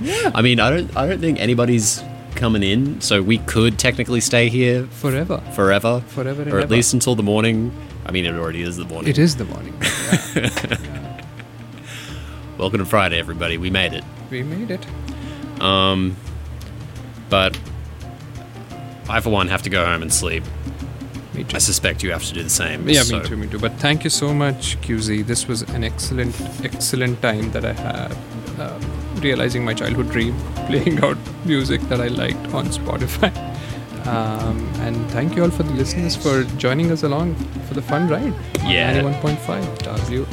I mean, I don't think anybody's coming in, so we could technically stay here Forever. forever, Forever and or at ever. least until the morning. I mean, it already is the morning. It is the morning. Yeah. Welcome to Friday, everybody. We made it. We made it. But I, for one, have to go home and sleep. Me too. I suspect you have to do the same. Yeah, so. me too. But thank you so much, QZ. This was an excellent time that I had realizing my childhood dream, playing out music that I liked on Spotify. And thank you all for the listeners for joining us along for the fun ride. Yeah. 91.5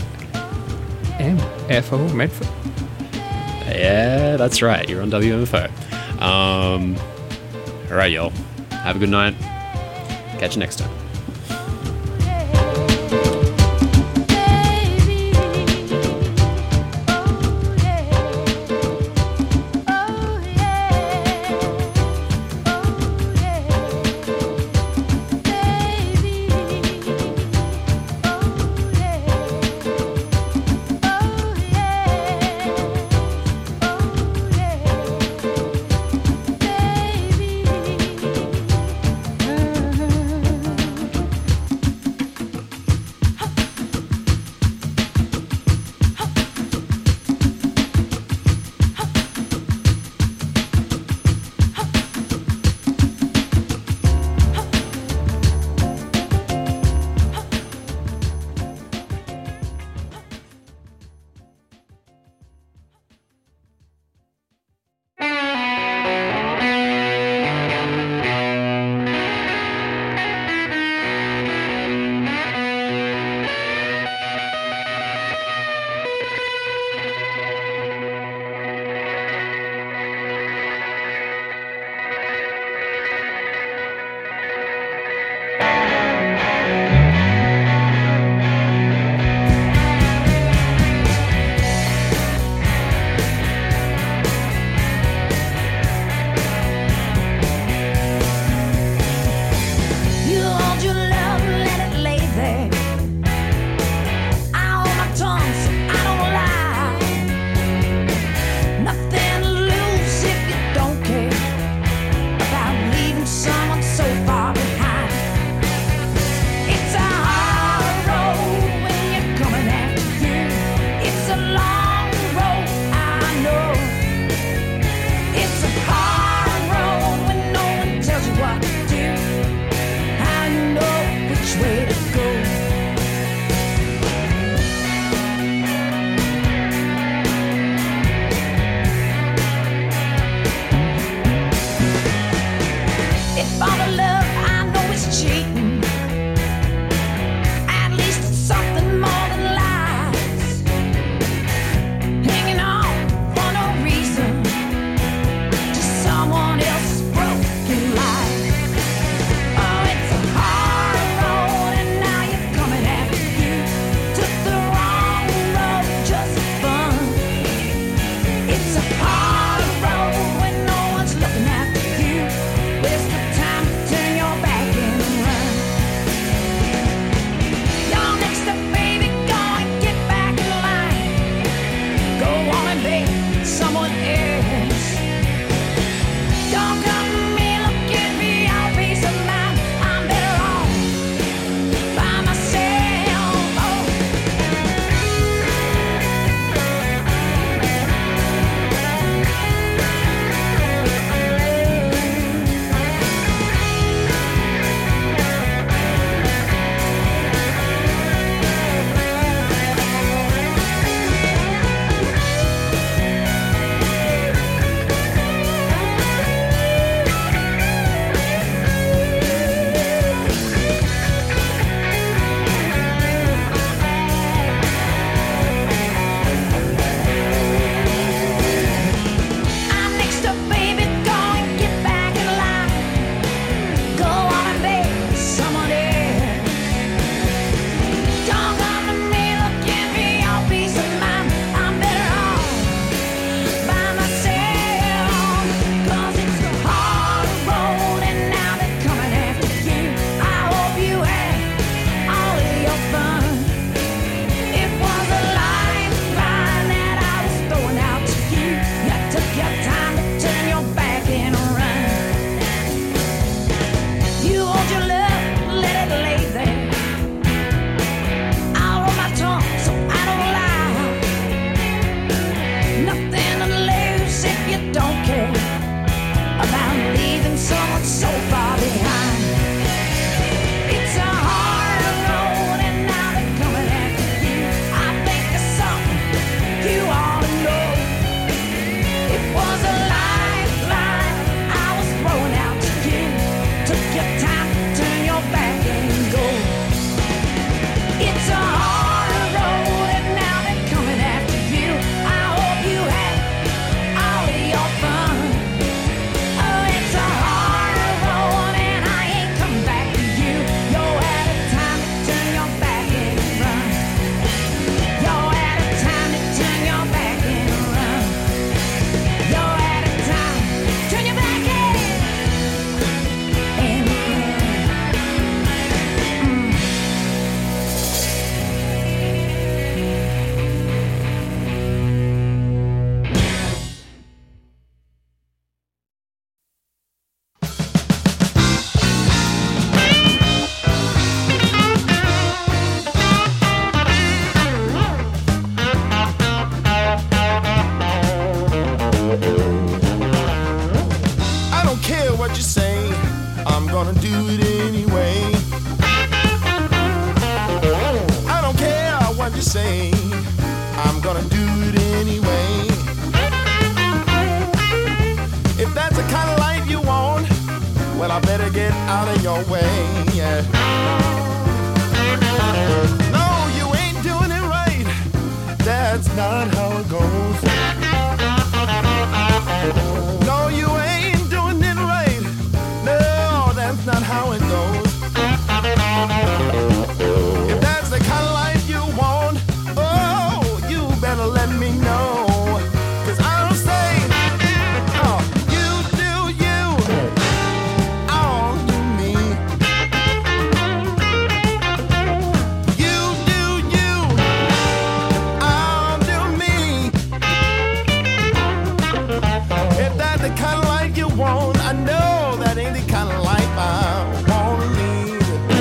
WMFO Medford. Yeah, that's right. You're on WMFO. All right, y'all. Have a good night. Catch you next time. out of your way. Yeah. No, you ain't doing it right. That's not how it goes. No, you ain't doing it right. No, that's not how it goes. If that's the kind of life you want, oh, you better let me know. 'Cause I'll say, oh, you do you, I'll do me. You do you, I'll do me. If that's the kind of life you want, I know that ain't the kind of life I wanna lead.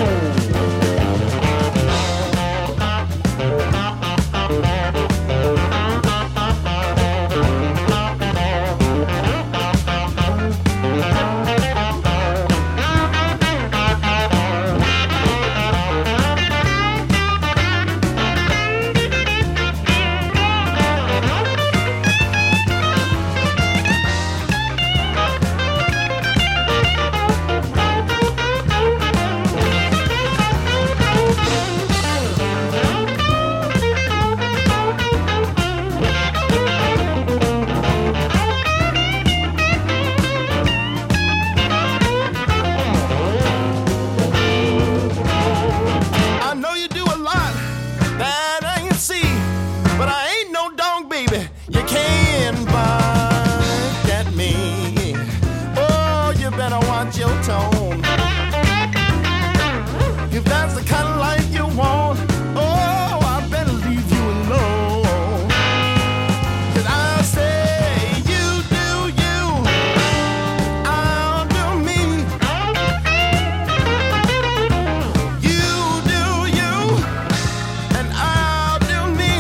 I know you do a lot that I can see, but I ain't no dog, baby. You can't bark at me. Oh, you better watch your tone. If that's the kind of life you want, oh, I better leave you alone. 'Cause I'll say, you do you, I'll do me. You do you, and I'll do me.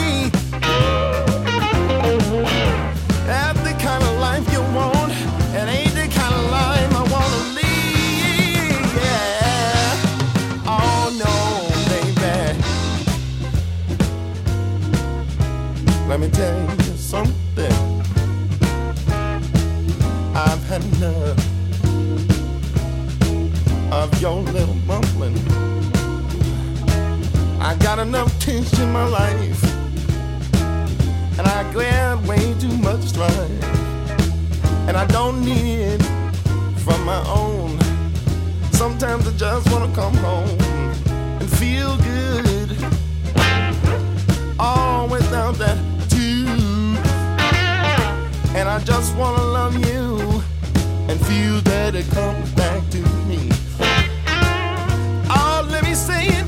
That's the kind of life you want, and ain't the kind of life I wanna lead. Yeah. Oh no, baby. Let me tell you something. I've had enough of your little mumbling. I got enough tension in my life, and I grab way too much strife, and I don't need it from my own. Sometimes I just wanna come home and feel good, all without that tube. And I just wanna love you and feel that it comes back to me. Oh, let me say it.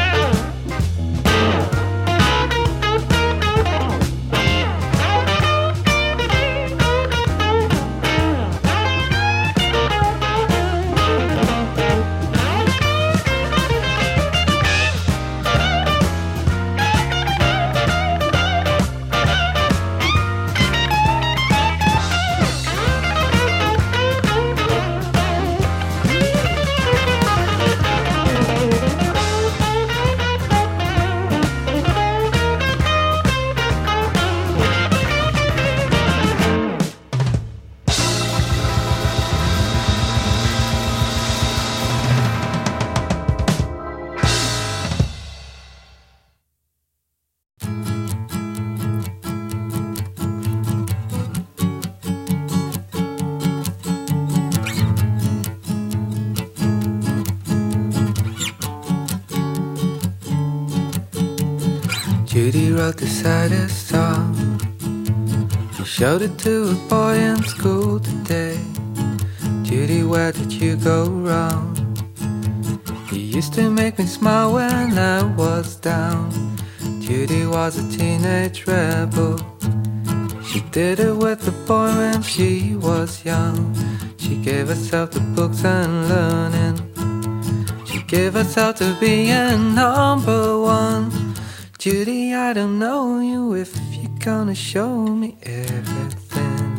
Judy wrote the saddest song. She showed it to a boy in school today. Judy, where did you go wrong? You used to make me smile when I was down. Judy was a teenage rebel. She did it with a boy when she was young. She gave herself to books and learning. She gave herself to being number one. Judy, I don't know you if you're gonna show me everything.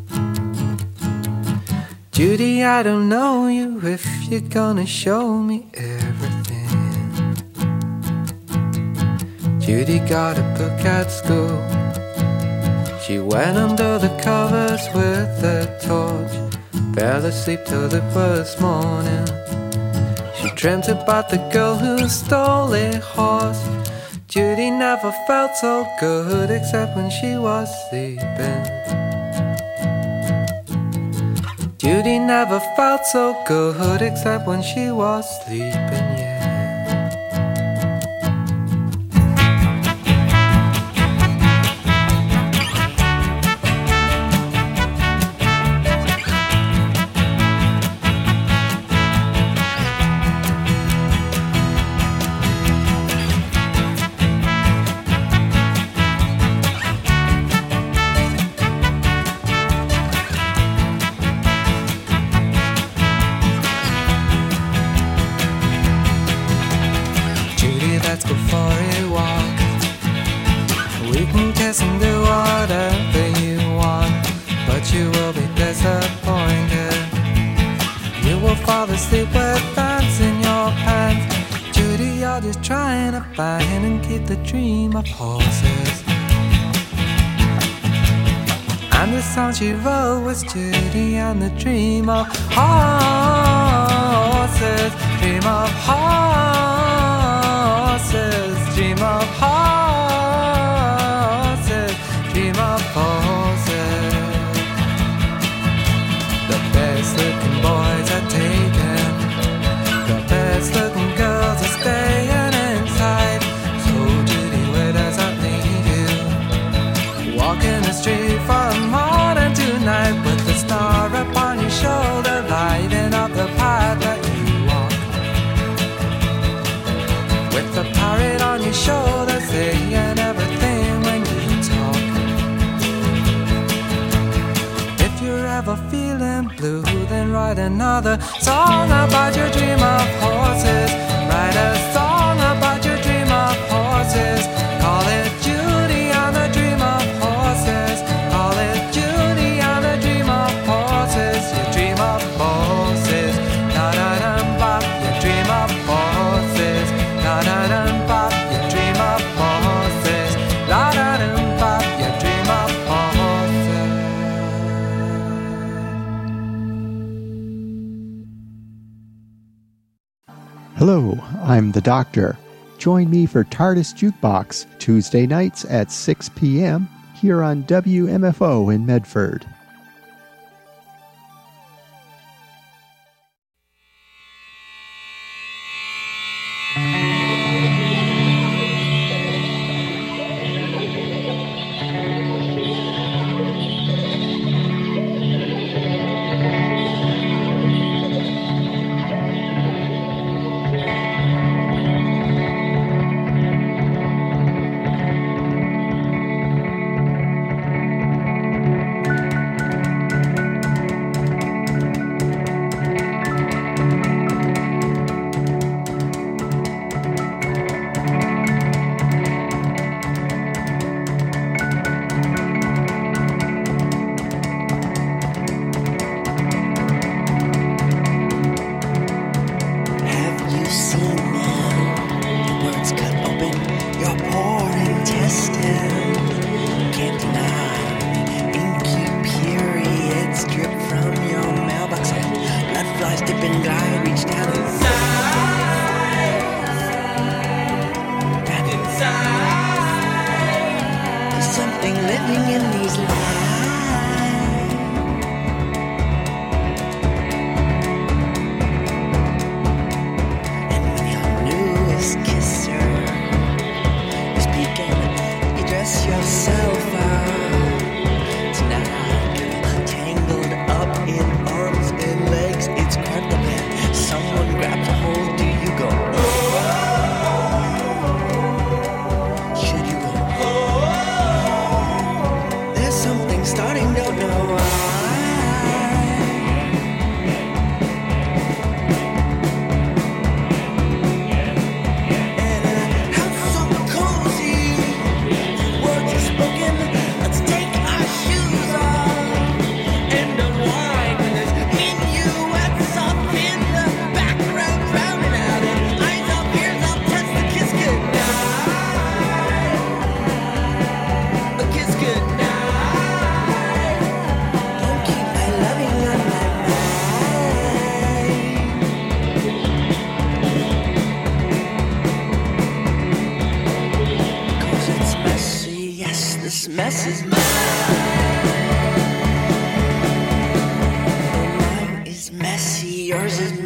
Judy, I don't know you if you're gonna show me everything. Judy got a book at school. She went under the covers with a torch. Fell asleep till it was morning. She dreamt about the girl who stole a horse. Judy never felt so good except when she was sleeping. Judy never felt so good except when she was sleeping, yeah. Let's go for a walk. We can kiss and do whatever you want, but you will be disappointed. You will fall asleep with bands in your pants. Judy, you're just trying to find and keep the dream of horses. And the song she wrote was Judy and the dream of horses. Dream of horses, dream of horses, dream of horses. The best looking boys are taken, the best looking girls are staying inside. So Judy, where does that leave you? Walking the street from morning to night with the star upon your shoulder, lighting up the path that you walk. With the parrot on your shoulder, saying everything when you talk. If you're ever feeling blue, then write another song about your dream of horses. Write a song about your dream of horses. Call it Judy and the dream of horses. Call it Judy and the dream of horses. Your dream of horses. Da-da-dum-bop, your dream of horses. La-da-dum-bop, your dream of horses. La-da-dum-bop, your dream of horses. Hello, I'm the Doctor. Join me for TARDIS Jukebox Tuesday nights at 6 p.m. here on WMFO in Medford.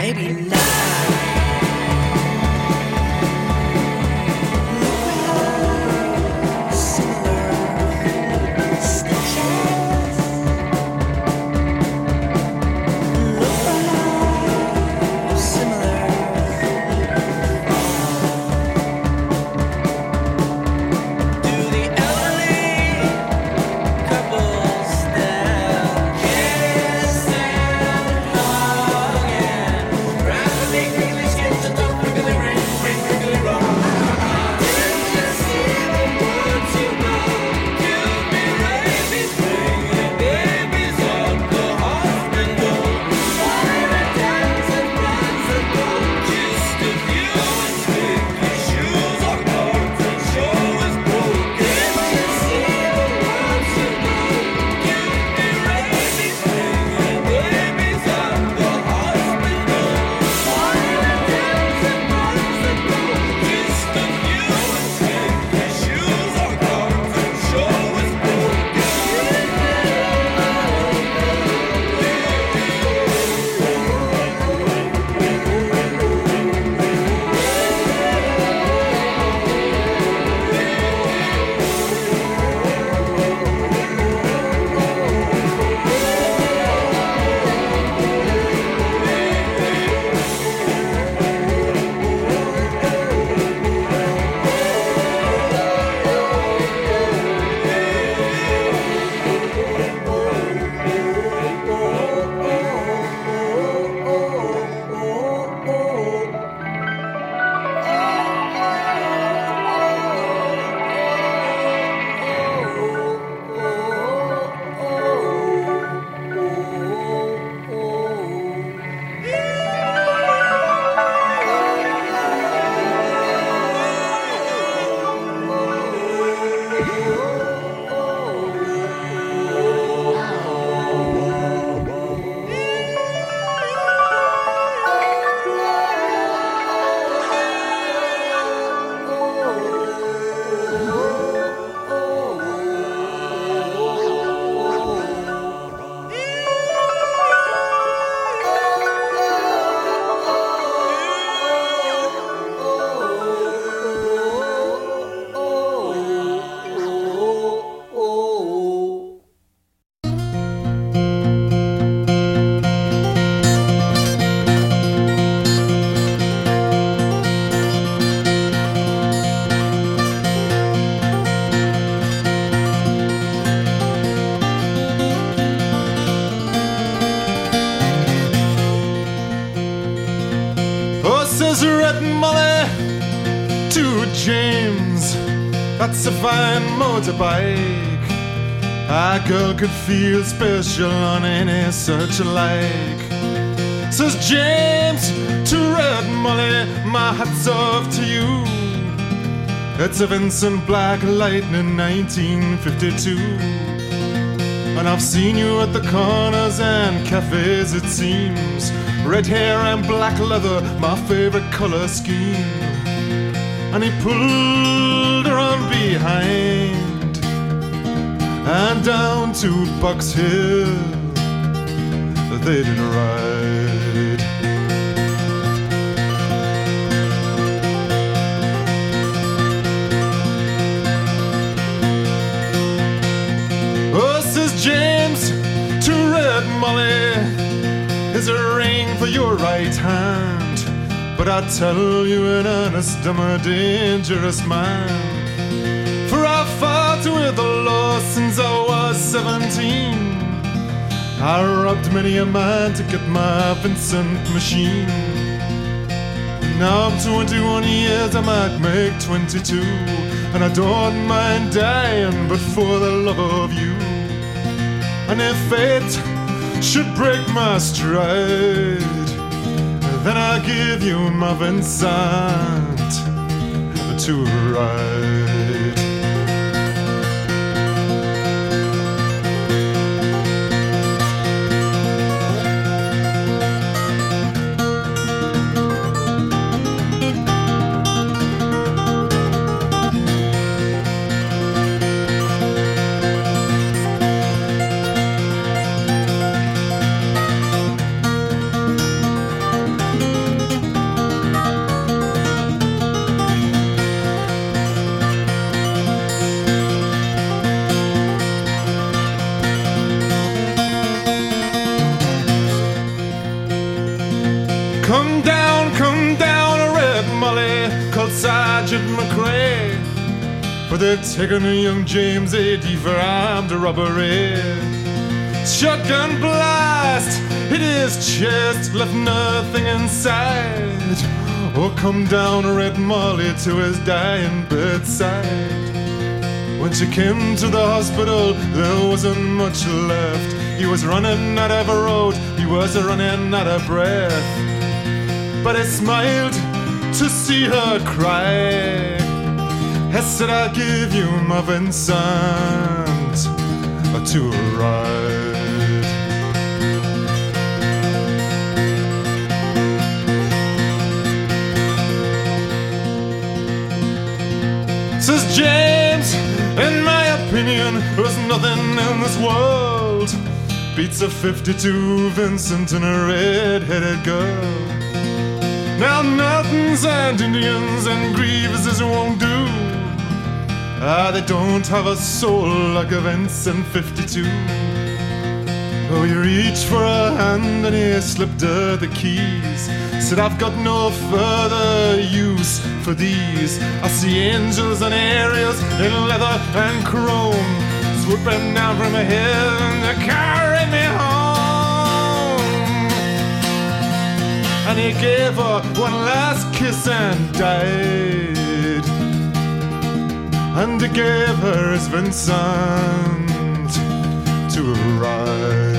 baby lie. Says Red Molly to James, that's a fine motorbike. A girl could feel special on any such like. Says James to Red Molly, my hat's off to you. It's a Vincent Black Lightning 1952. And I've seen you at the corners and cafes, it seems. Red hair and black leather, my favorite color scheme. And he pulled her on behind and down to Box Hill they did ride. Oh, says James to Red Molly, is a ring for your right hand, but I tell you in earnest, I'm a dangerous man. For I fought with the law since I was 17. I robbed many a man to get my Vincent machine. Now I'm 21 years, I might make 22, and I don't mind dying, but for the love of you. And if fate should break my stride, then I'll give you my Vincent to ride. but they've taken young James A.D. for armed robbery. Shotgun blast hit his chest, left nothing inside. Oh, come down, Red Molly, to his dying bedside. When she came to the hospital, there wasn't much left. He was running out of a road, he was running out of breath. But he smiled to see her cry. I said, I'll give you my Vincent to ride. Says James, in my opinion, there's nothing in this world beats a 52 Vincent and a red-headed girl. Now Mountains and Indians and Grieveses won't do. They don't have a soul like a Vincent 52. Oh, he reached for a hand and he slipped her the keys. Said, I've got no further use for these. I see angels and aerials in leather and chrome, swooping down from heaven to carry me home. And he gave her one last kiss and died. And he gave her his Vincent to ride.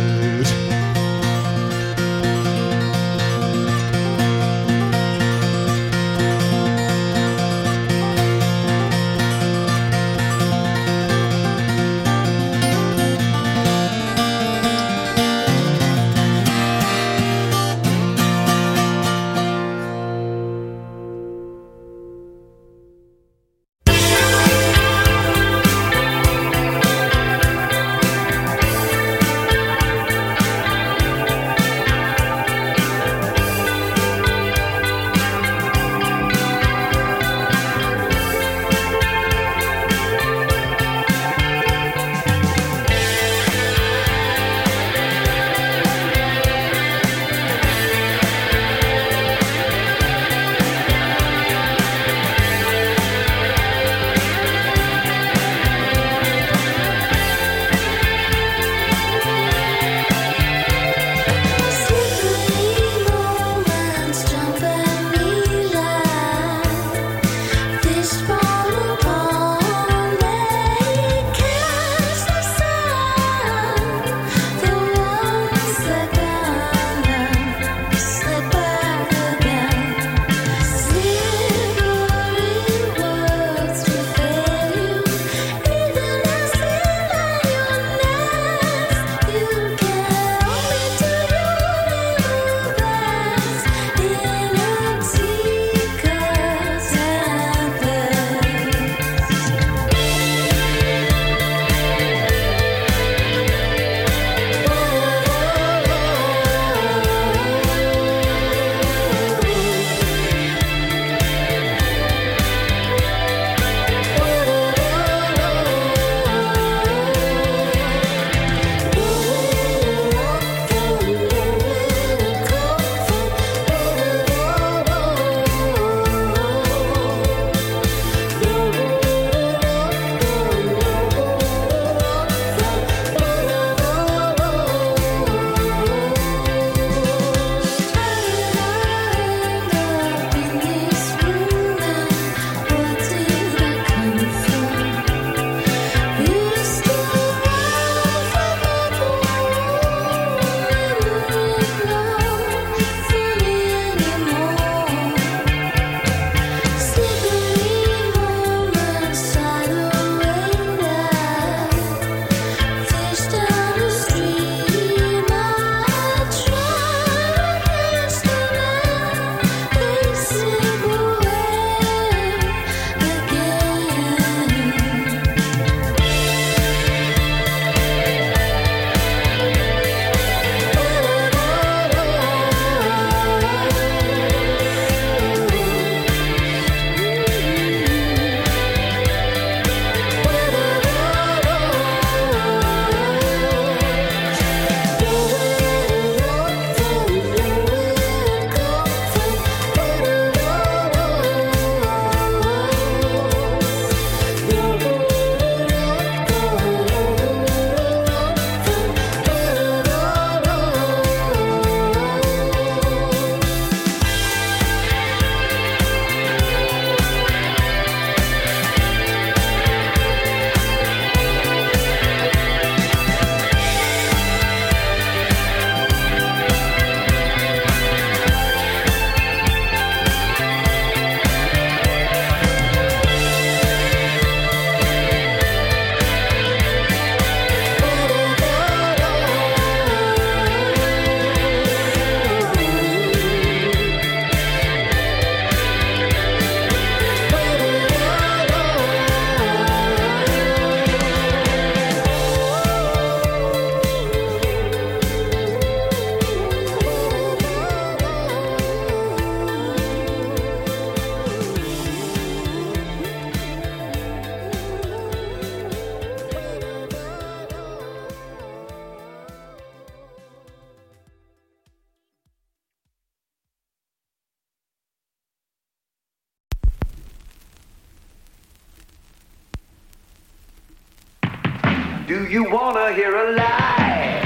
Do you wanna hear a lie?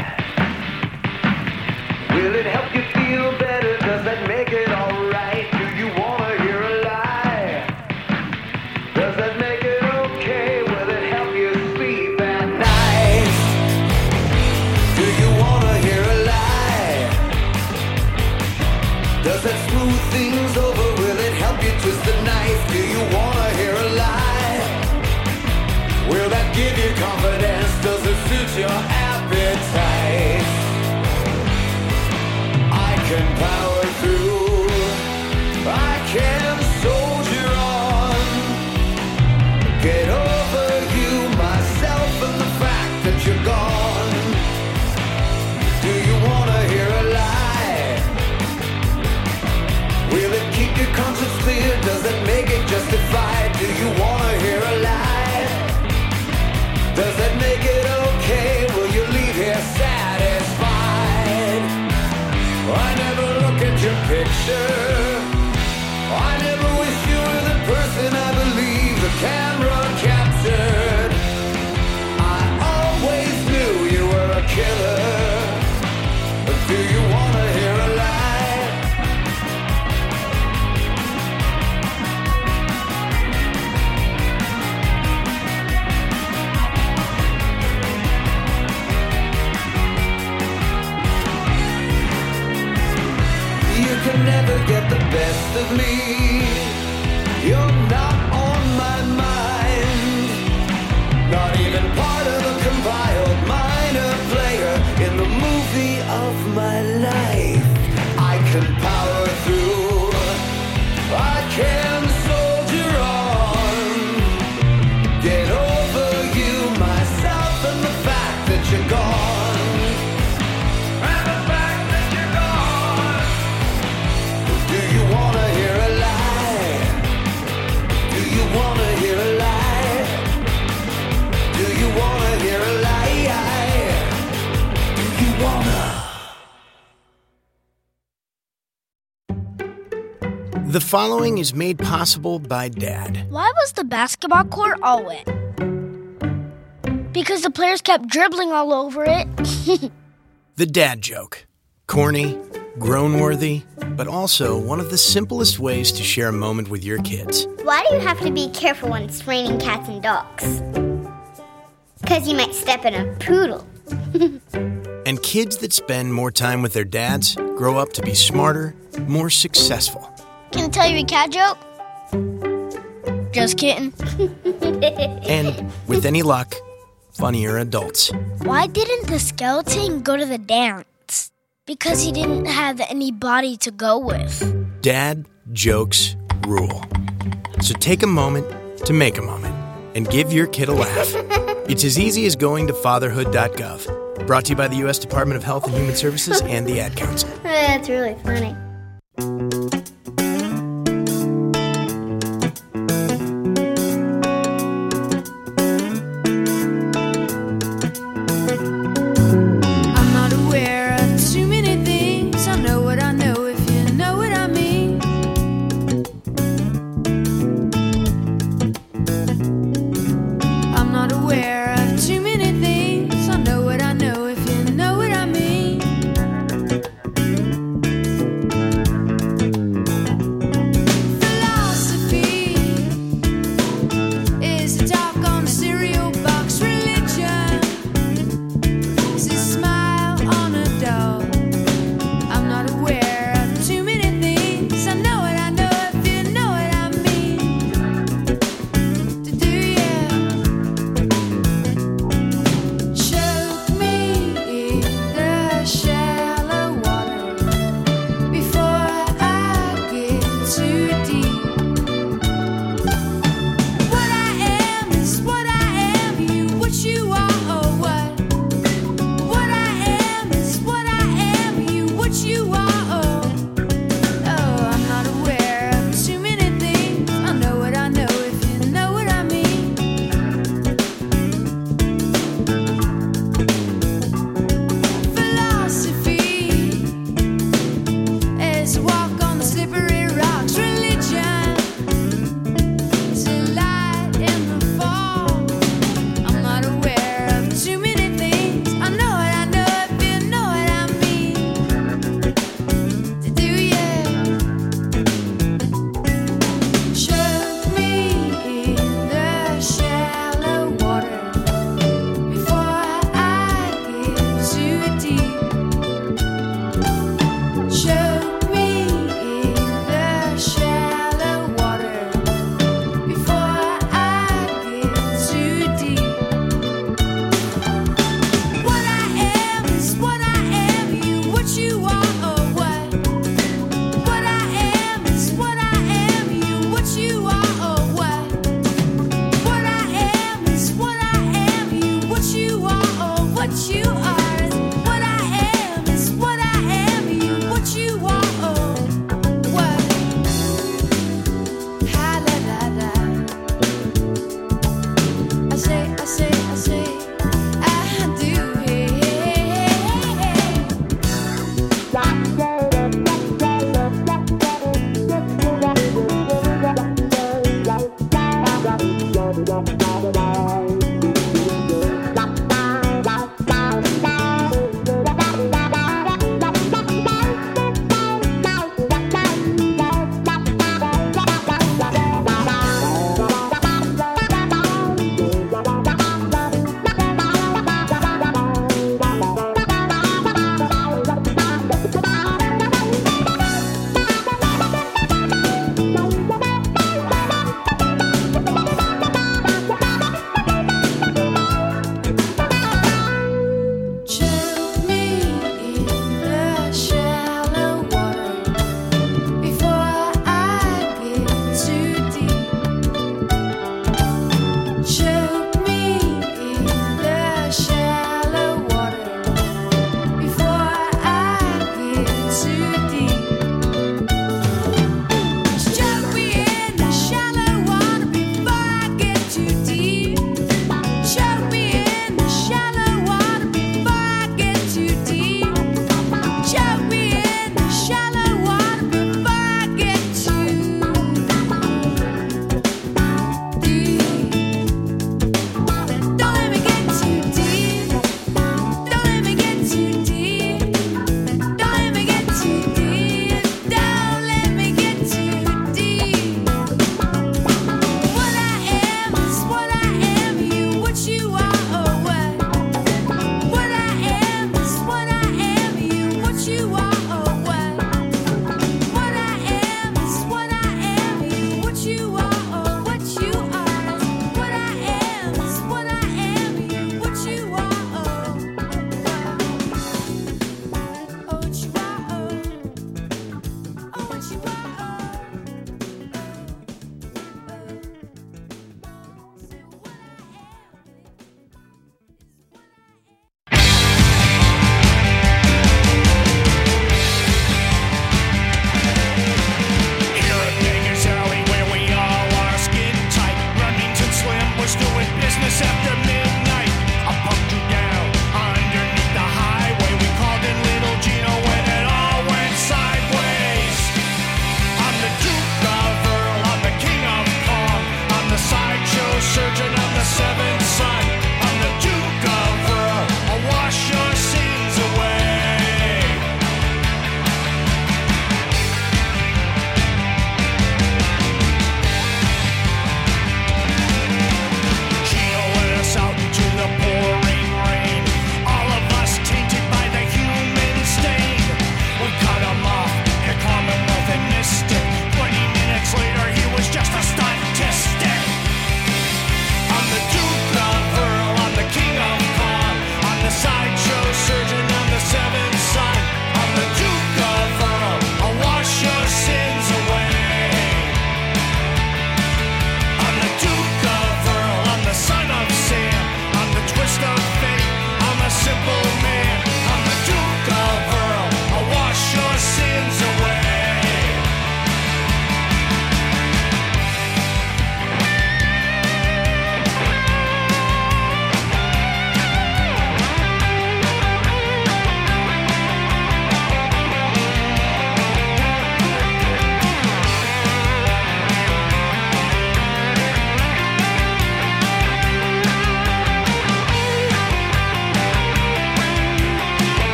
Will it help you feel better? Does that make it alright? Do you wanna hear a lie? Does that make it okay? Will it help you sleep at night? Do you wanna hear a lie? Does that smooth things over? Will it help you twist the knife? Do you wanna hear a lie? Will that give you confidence? Does it suit your appetite? I can power through. I can soldier on. Get over you, myself, and the fact that you're gone. Do you wanna hear a lie? Will it keep your conscience clear? Does it make it justified? Do you wanna hear a lie? Does that make it okay? Will you leave here satisfied? I never look at your picture. I never wish you were the person I believe the camera captured. I always knew you were a killer. But do you wanna hear a lie? You can never get the best of me. You're not on my mind. Not even part of a compiled minor player in the movie of my life. I can power through. I can soldier on. Get over you, myself, and the fact that you're gone. And the fact that you're gone. Do you wanna hear a lie? Do you wanna hear a lie? Do you wanna hear a lie? Do you wanna? The following is made possible by Dad. Why was the basketball court all wet? Because the players kept dribbling all over it. The dad joke. Corny, groan-worthy, but also one of the simplest ways to share a moment with your kids. Why do you have to be careful when it's raining cats and dogs? Because you might step in a poodle. And kids that spend more time with their dads grow up to be smarter, more successful. Can I tell you a cat joke? Just kidding. And, with any luck, funnier adults. Why didn't the skeleton go to the dance? Because he didn't have any body to go with. Dad jokes rule. So take a moment to make a moment and give your kid a laugh. It's as easy as going to fatherhood.gov. Brought to you by the U.S. Department of Health and Human Services and the Ad Council. That's really funny. I'm not aware of too many things. I know what I know, if you know what I mean. I'm not aware of too many things. I know what I know, if you know what I mean.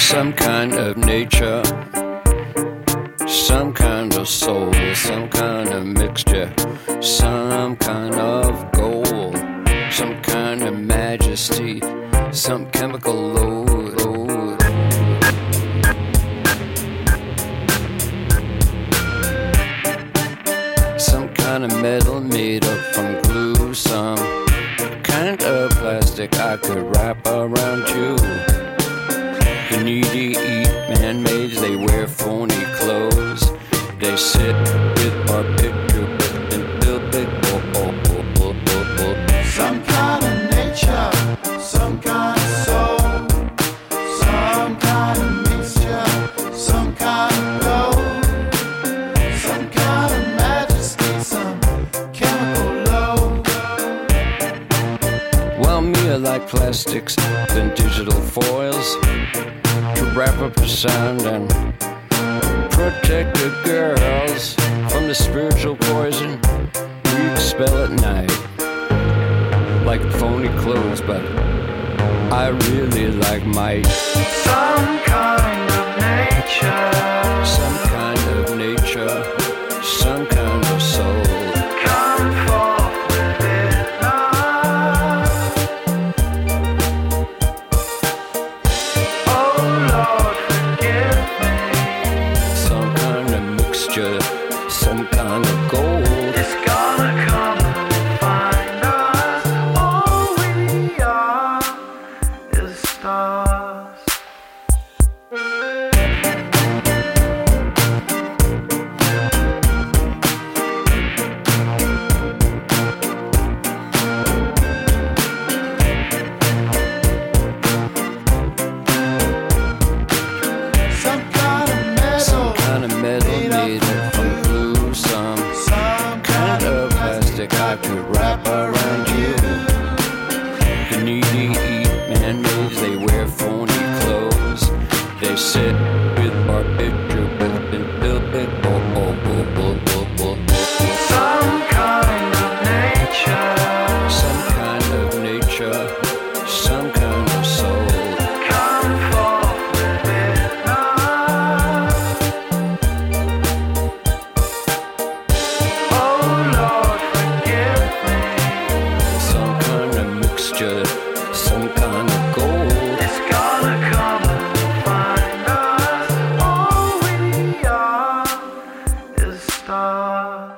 some kind of nature, some kind of soul, some kind of mixture, some kind of gold, some kind of majesty, some chemical load. Some kind of metal made up from glue, some kind of plastic I could wrap around you. The needy eat man-mades, they wear phony clothes. They sit with our picture and build big some kind of nature, some kind of soul, some kind of mixture, some kind of gold, some kind of majesty, some chemical load. Well, me I like plastics than digital foils to wrap up the sound and protect the girls from the spiritual poison we expel at night. Like phony clothes, but I really like might. Some kind of nature, some kind of nature, some kind of soul. come forth within us. Oh Lord, forgive me. Some kind of mixture, some kind of gold. It's gonna come and find us. All we are is stars. Some kind of metal Made up from glue, some kind of plastic I could wrap around you. The needy eat man-mades, they wear phony clothes. They sit with our picture and build big some kind of nature, some kind of nature, some kind of soul. come forth within us. Oh Lord, forgive me. Some kind of mixture, some kind of gold. It's gonna come and find us. All we are is stars.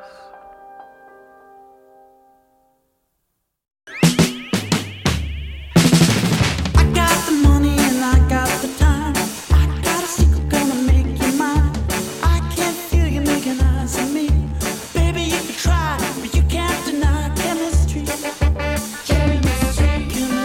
I got the money and I got the time. I got a secret gonna make you mine. I can feel you making eyes at me. Baby, you can try, but you can't deny chemistry. Chemistry.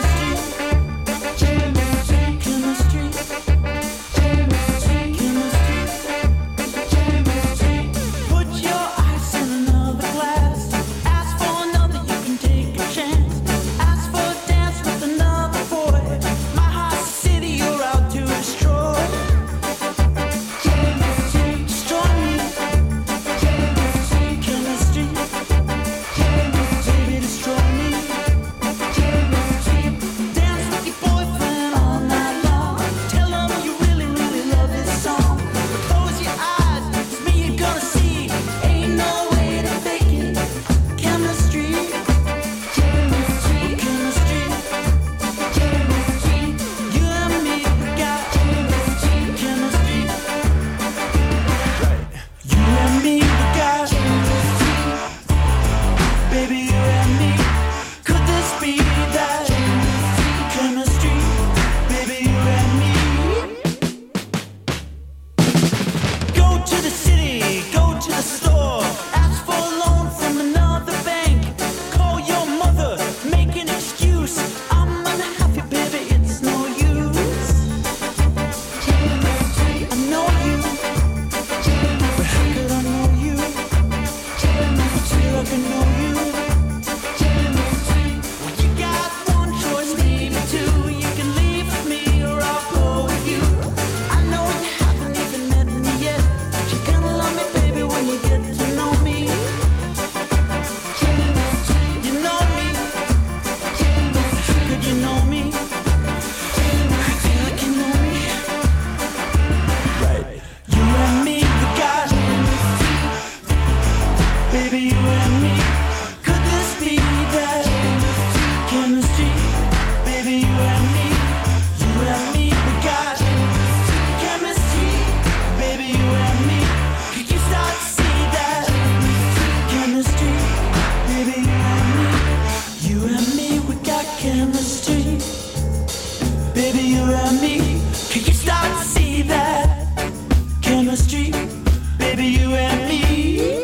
chemistry. Baby, you and me. Can you start to see that chemistry? Baby, you and me.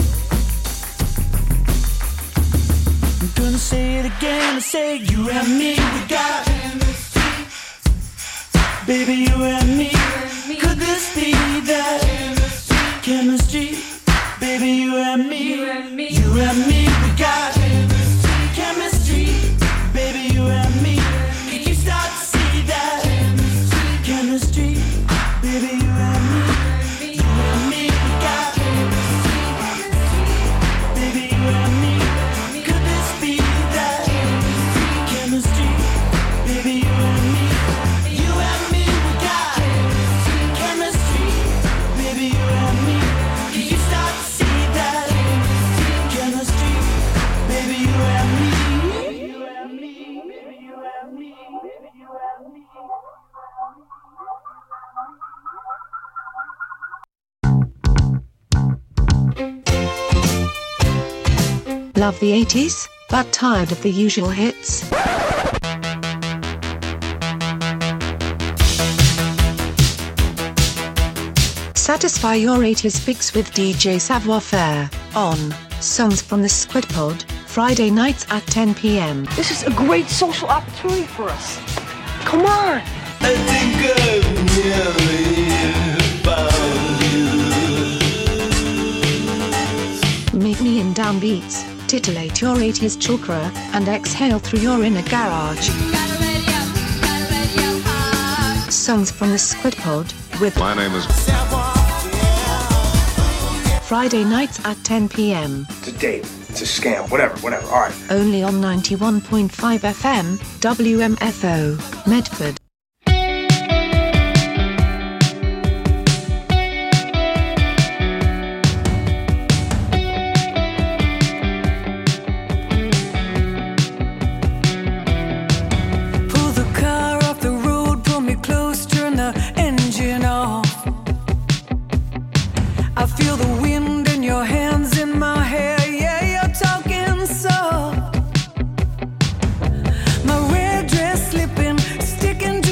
I'm gonna say it again and say you and me, we got chemistry. Baby, you and me. Could this be that chemistry? Baby, you and me. You and me, we got chemistry. Baby, you and me. Can you start to see that chemistry? Baby, you and me. You and me, we got baby, you and me. Could this be that chemistry? Baby, you and me. You and me, we got chemistry. Baby, you and me. Can you start to see that chemistry? Baby, you and me. You and me. Baby, you and me. Baby, you and me. Love the 80s, but tired of the usual hits? Satisfy your 80s fix with DJ Savoir Faire on Songs from the Squid Pod, Friday nights at 10 p.m. This is a great social opportunity for us. Come on! I think I've nearly found you. Meet me in downbeats, titillate your 80s chakra, and exhale through your inner garage. Songs from the Squid Pod with My name is Friday nights at 10 p.m. It's a date. It's a scam. Whatever. All right. Only on 91.5 FM, WMFO, Medford. Pull the car off the road, pull me close, turn the engine off. I feel the wind in your hands in my hair, yeah, you're talking soft. My red dress slipping, sticking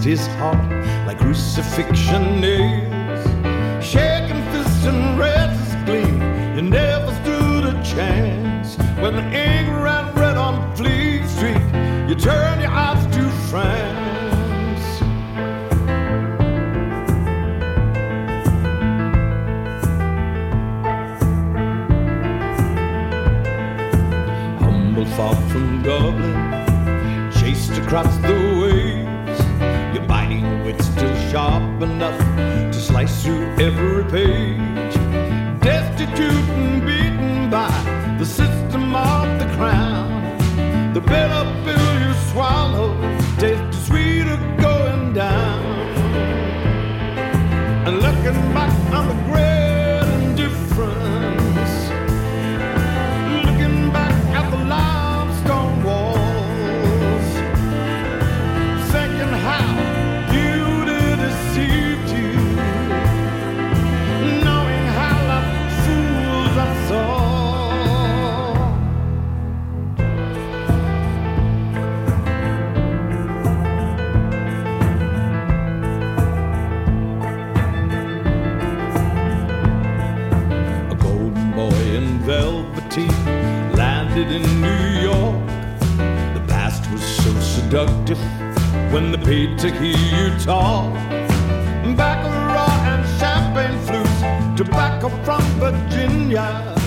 pierced his heart like crucifixion nails. Shaking fists and restless glee, you never stood a chance. When the ink ran red on Fleet Street, you turned your eyes to France. Humble far from Dublin, chased across the waves, your biting wit still sharp enough to slice through every page. Destitute and beaten by the system of the crown, the bitter pill you swallow tastes sweeter going down. And looking back on the great indifference, looking back at the limestone walls, thinking how beauty deceived you, knowing how like fools I saw. Velveteen landed in New York. The past was so seductive when they paid to hear you talk. Baccarat and champagne flutes, tobacco from Virginia.